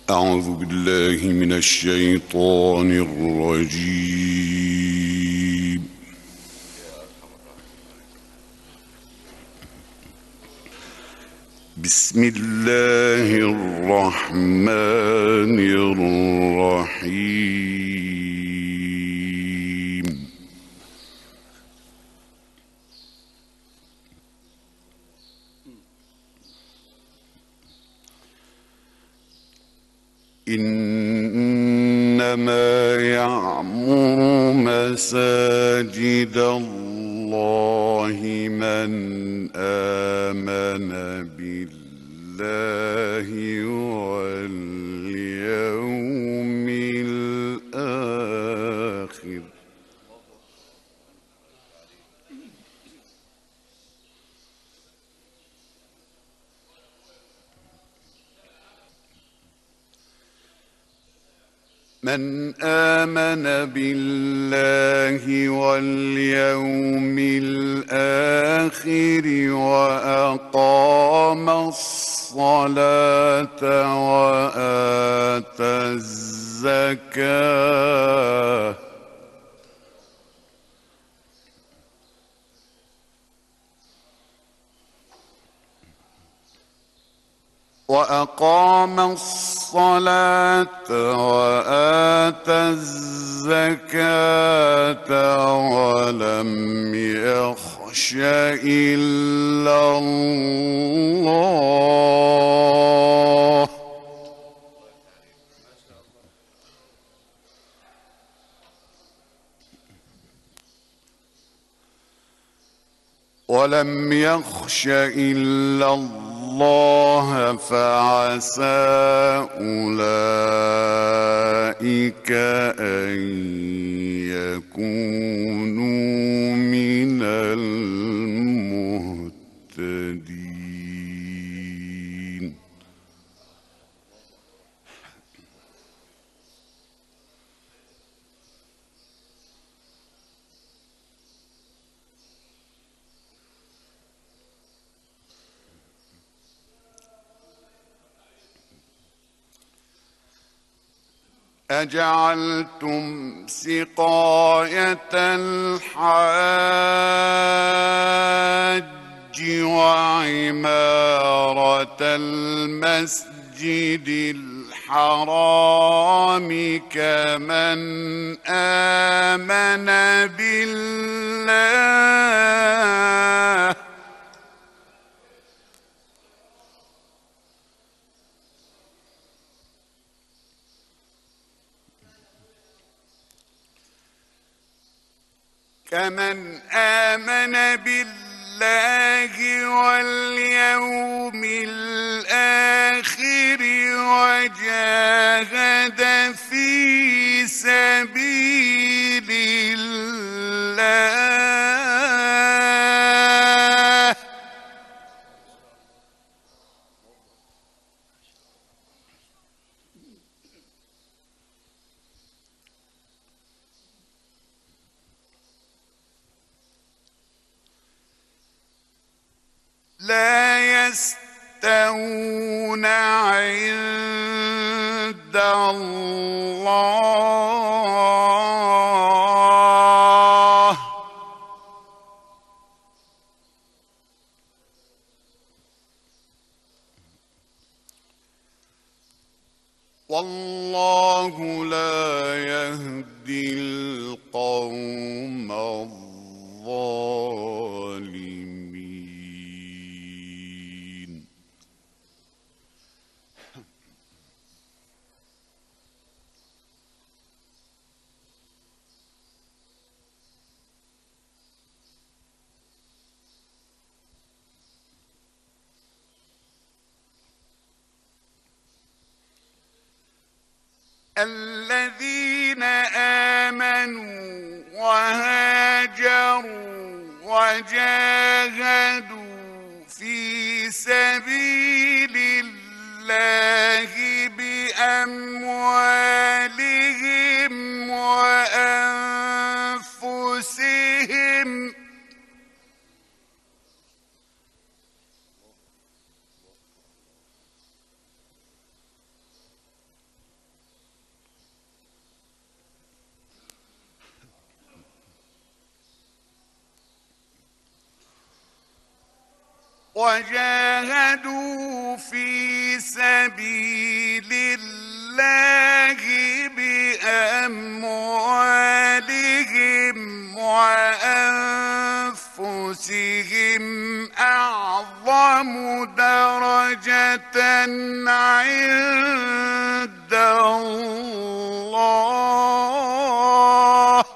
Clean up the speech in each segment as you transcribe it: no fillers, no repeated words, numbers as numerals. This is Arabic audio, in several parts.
أعوذ بالله من الشيطان الرجيم. بسم الله الرحمن الرحيم. إنما يعمر مساجد الله من آمن بالله واليوم الآخر من آمن بالله واليوم الآخر وأقام الصلاة وآتى الزكاة وآتى الزكاة ولم يخش إلا الله فعسى أولئك أن يكونوا من المهتدين. أجعلتم سقاية الحاج وعمارة المسجد الحرام كمن آمن بالله واليوم الآخر وجاهد في سبيل الله لا يستوون عند الله والله لا يهدي القوم الظالمين. الذين آمنوا وهاجروا وجاهدوا في سبيل الله بأموالهم وأنفسهم وجاهدوا في سبيل الله بأموالهم وأنفسهم أعظم درجة عند الله.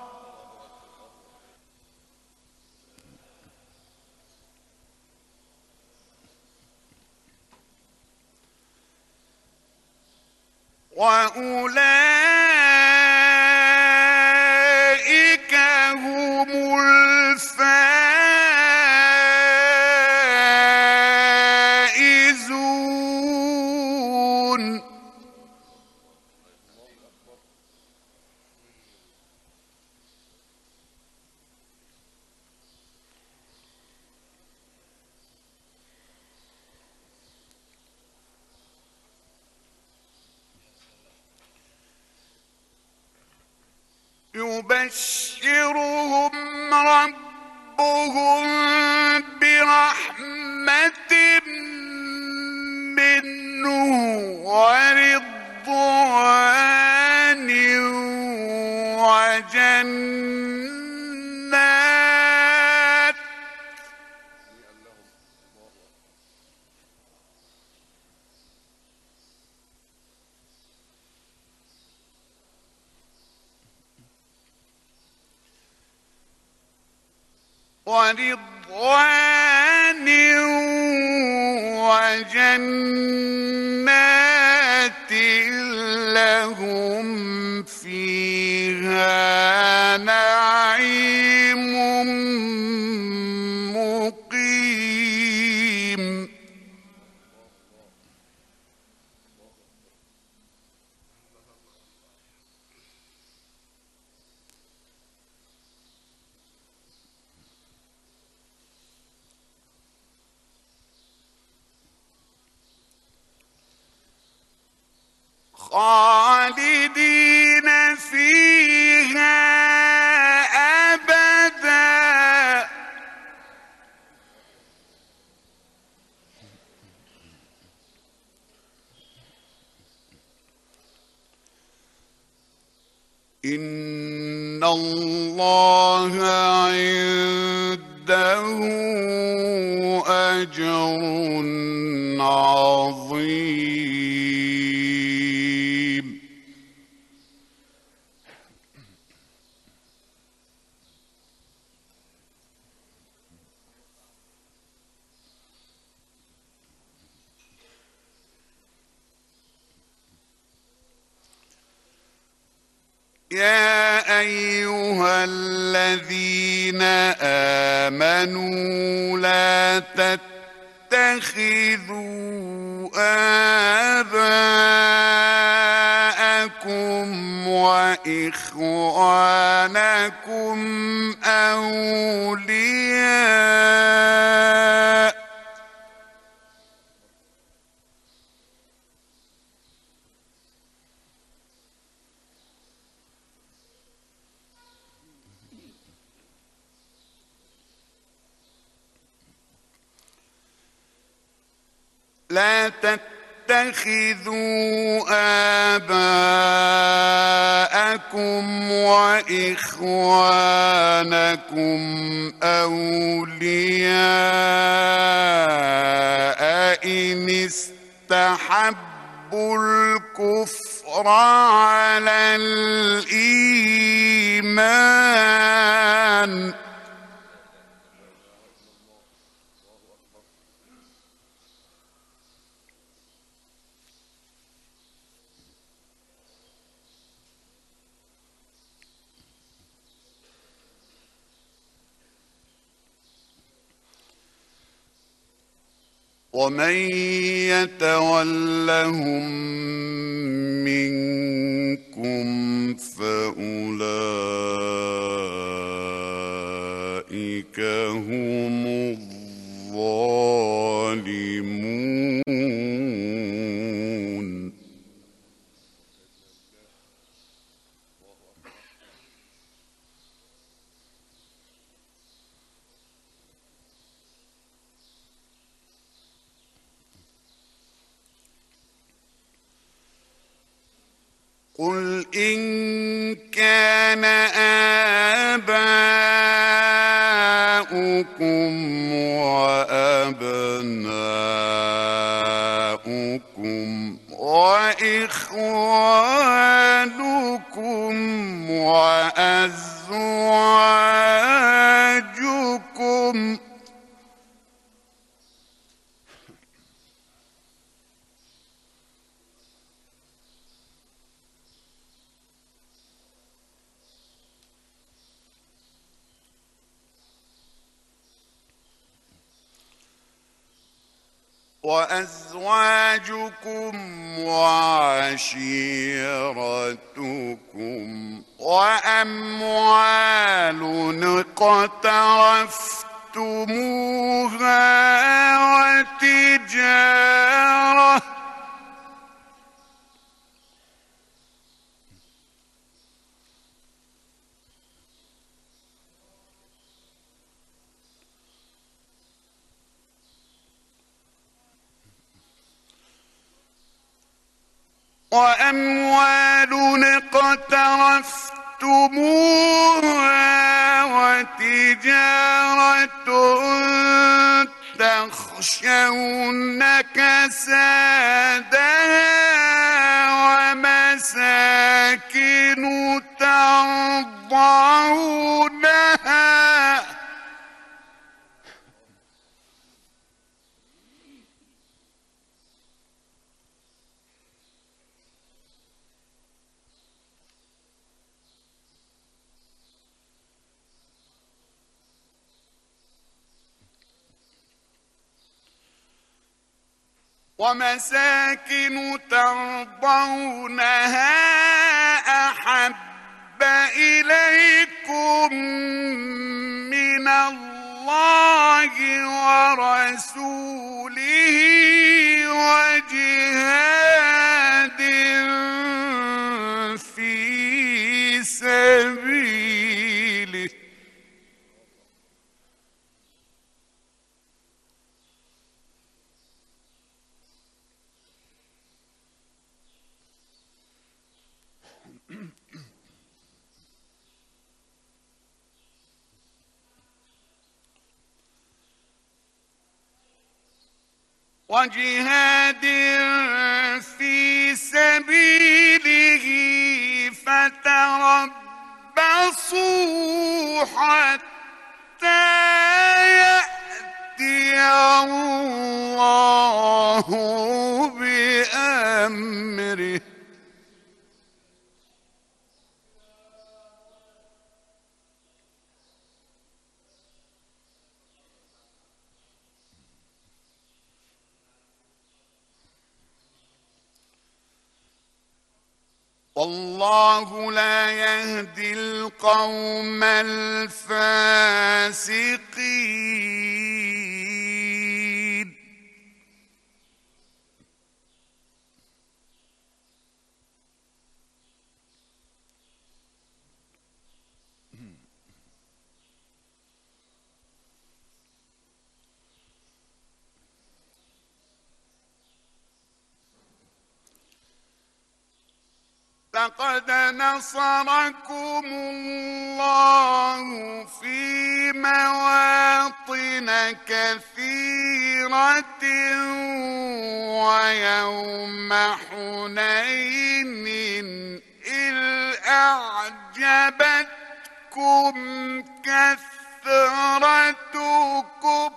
وأولئك هم الفائزون. يبشرهم ربهم برحمة منه ورضوان وجنات ورضوان وجنات لهم فيها نعيم مقيم. خالدين فيها أبدا. إن الله عنده أجر عظيم. يا أيها الذين آمنوا لا تتخذوا آباءكم وإخوانكم أولياء لا تتخذوا آباءكم وإخوانكم أولياء إن استحبوا الكفر على الإيمان ومن يتولهم منكم فأولئك هم الظالمون. قل إن كان آباؤكم وأبناؤكم وإخوانكم وأزواجكم وعشيرتكم وأموال اقترفتموها وتجارة تخشون كسادها ومساكن ترضونها ترضونها أحب إليكم من الله ورسوله وجهاد في سبيله فتربصوا حتى يأتي الله بأمره والله لا يهدي القوم الفاسقين لقد نصركم الله في مواطن كثيرة ويوم حنين إذ أعجبتكم كثرتكم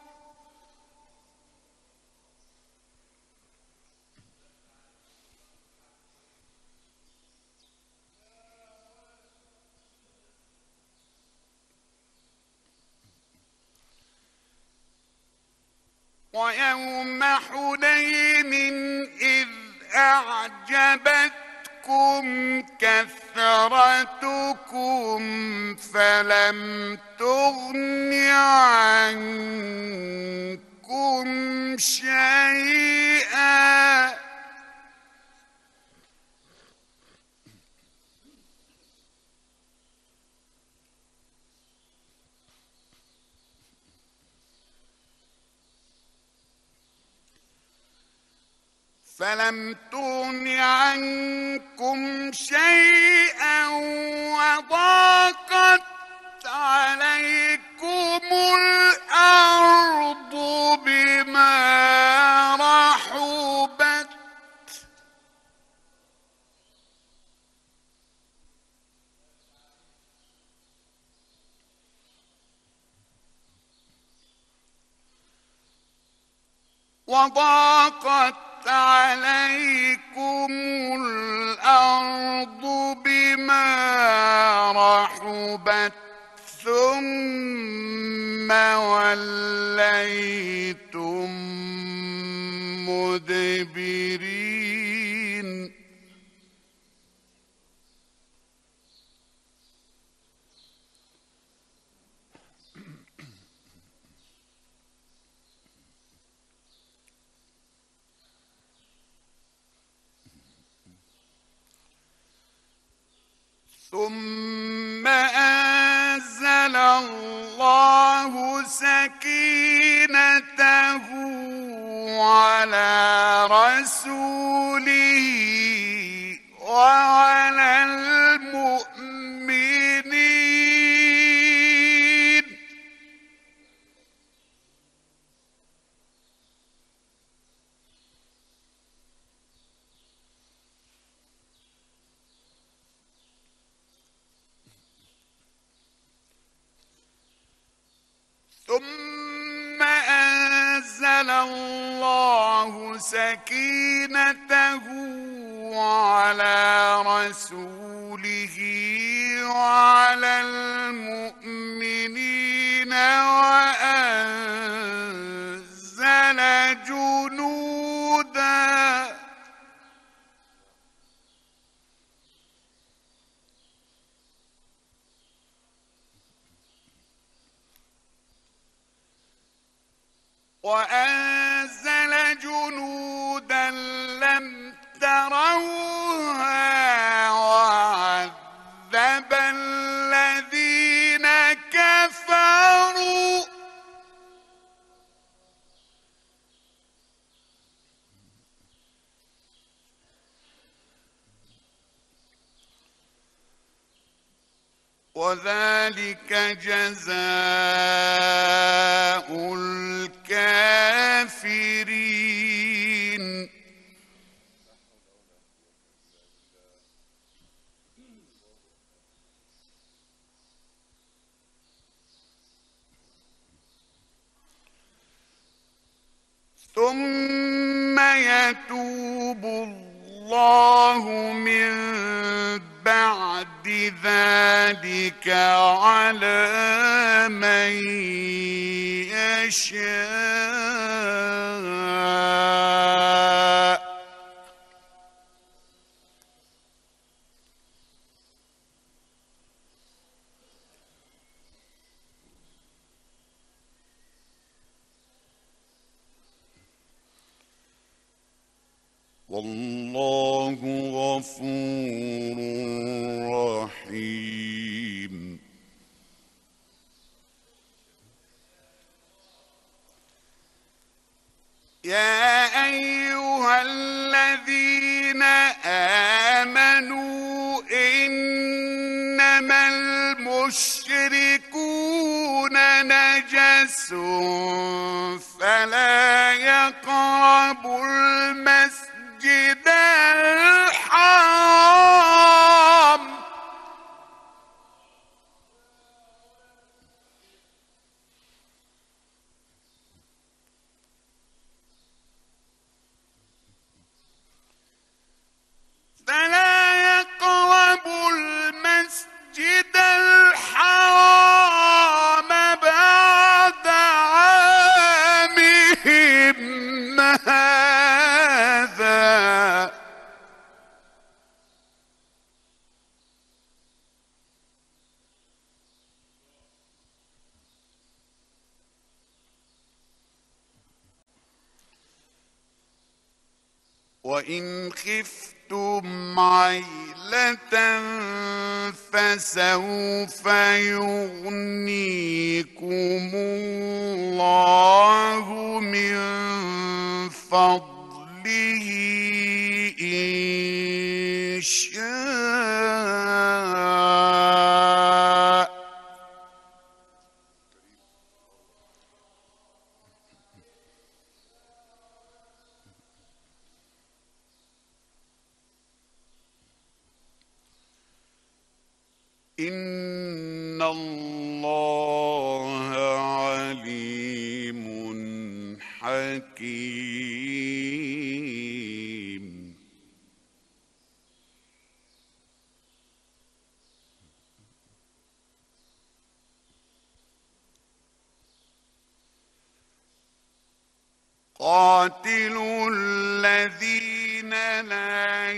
إذ أعجبتكم كثرتكم فلم تغن عنكم شيئا فلم تغن عنكم شيئا وضاقت عليكم الأرض بما رحبت عليكم الأرض بما رحبت ثم وليتم مدبرين ثم أنزل الله سكينته على رسوله وعلى المؤمنين ثم أنزل الله سكينته على رسوله وعلى المؤمنين وأنزل جنودا لم تروها وعذب الذين كفروا وذلك جزاء الكافرين ثم يتوب الله من بعد ذلك على من يشاء والله غفور رحيم يا أيها الذين آمنوا إنما المشركون نجس فلا يقربوا المسجد الحرام بعد عامهم هذا وإن خفتم عيلة فسوف يغنيكم الله من فضله فضله إن شاء إن الله عليم حكيم. قاتلوا الذين لا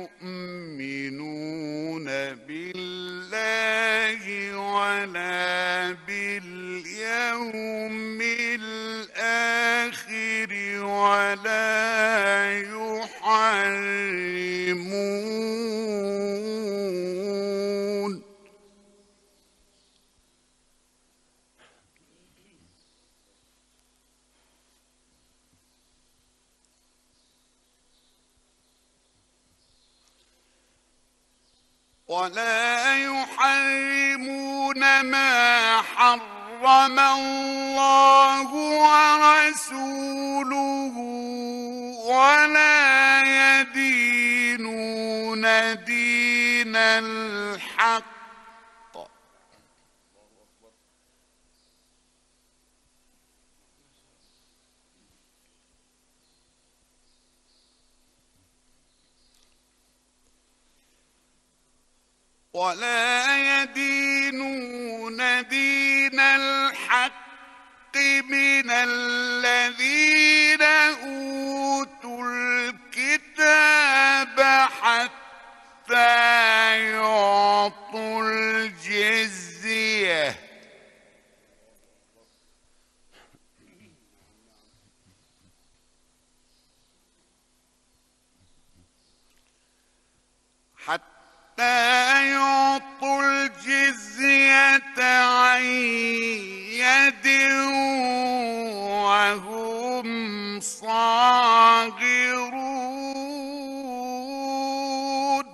يؤمنون بالله ولا باليوم الآخر ولا يحرمون ما حرم الله ورسوله ولا يدينون دين الحق من الذين أوتوا الكتاب حتى يعطوا الجزية عن يد وهم صاغرون.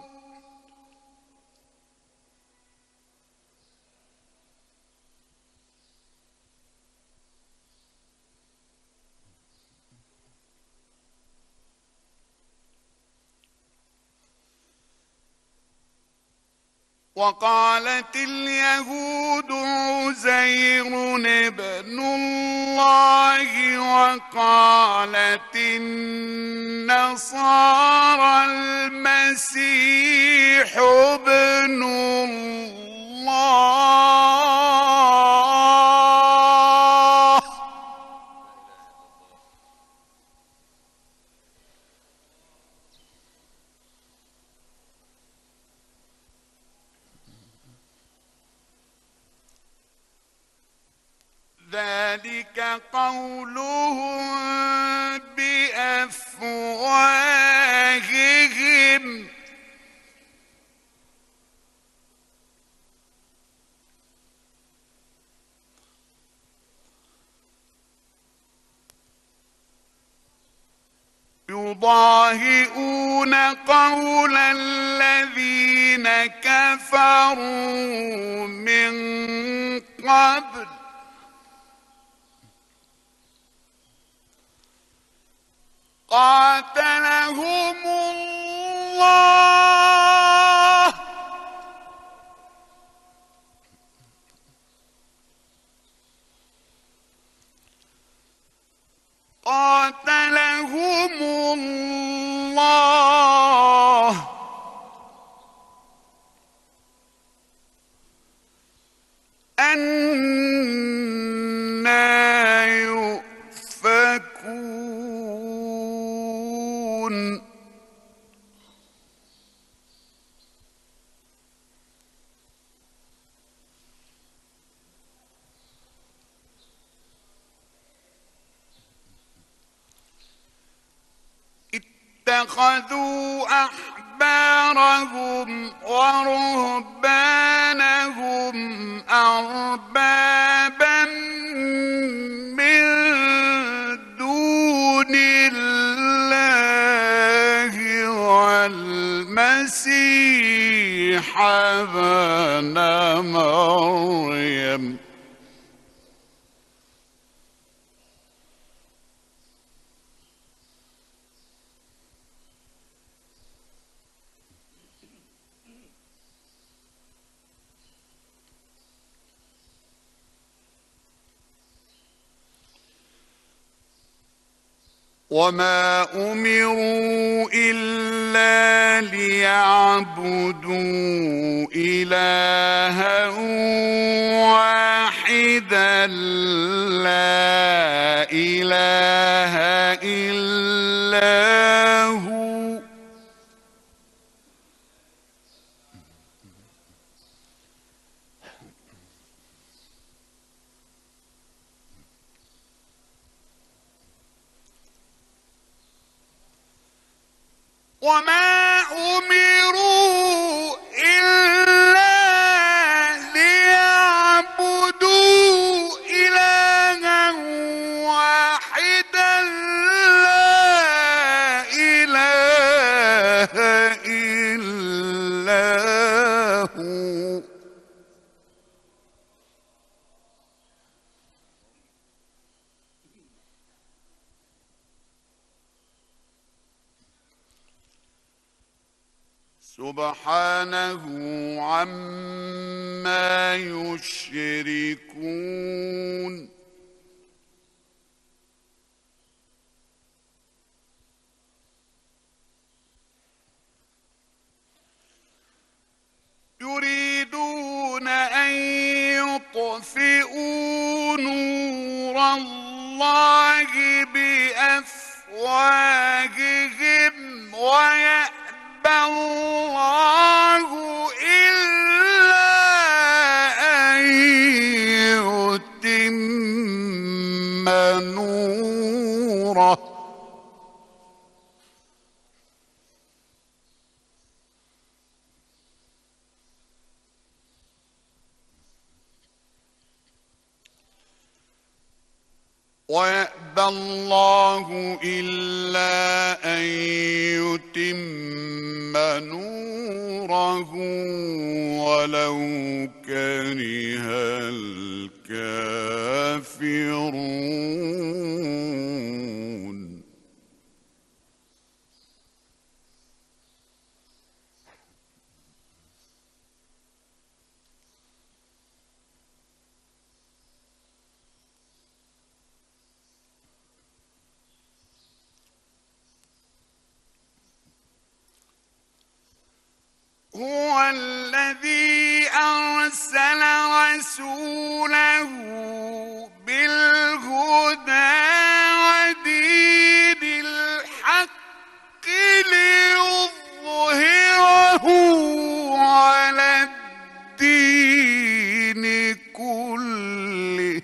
وقالت اليهود عزير ابن الله وقالت النصارى المسيح ابن الله. ذلك قولهم بأفواههم يضاهئون قول الذين كفروا من قبل قاتلهم الله أنى يؤفكون. اتخذوا أحبارهم ورهبانهم أربابا من دون الله المسيح ابن مريم وما أمروا إلا ليعبدوا إلها واحدا لا إله إلا هو وما أمروا إلا ليعبدوا إلها واحدا لا إله إلا هو سبحانه عما يشركون يريدون أن يطفئوا نور الله بأفواههم ويأبى الله إلا أن يتم نوره ويأبى الله إلا أن يتم نوره ولو كره الكافرون هو الذي أرسل رسوله بالهدى ودين الحق ليظهره على الدين كله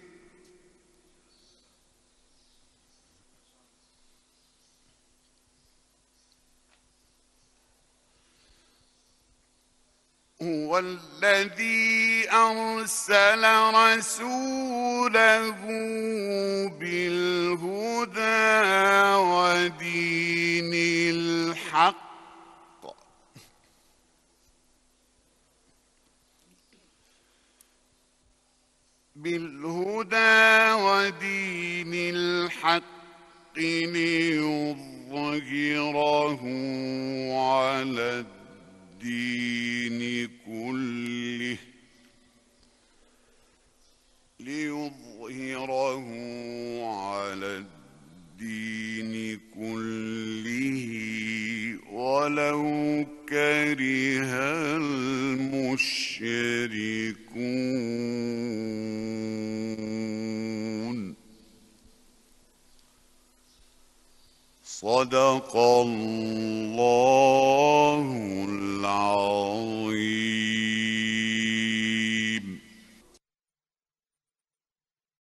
هو الذي أرسل رسوله بالهدى ودين الحق ليظهره على الدين كله ولو كره المشركون. صدق الله